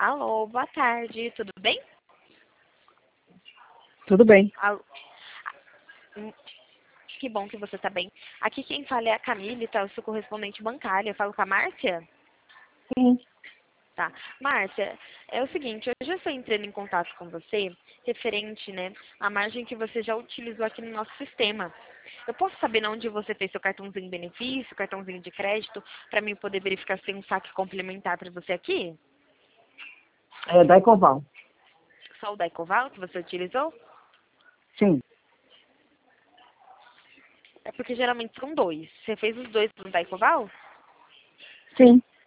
Alô, boa tarde, tudo bem? Tudo bem. Alô. Hum, Que bom que você está bem. Aqui quem fala é a Camille, tá? Eu sou correspondente bancária. Eu falo com a Márcia? Sim. Tá. Márcia, é o seguinte, eu já estou entrando em contato com você, referente, né, à margem que você já utilizou aqui no nosso sistema. Eu posso saber onde você fez seu cartãozinho de benefício, cartãozinho de crédito, para mim poder verificar se tem um saque complementar para você aqui? É da Ecoval. Só o da Ecoval que você utilizou? Sim. É porque geralmente são dois. Você fez os dois no da Ecoval? Sim.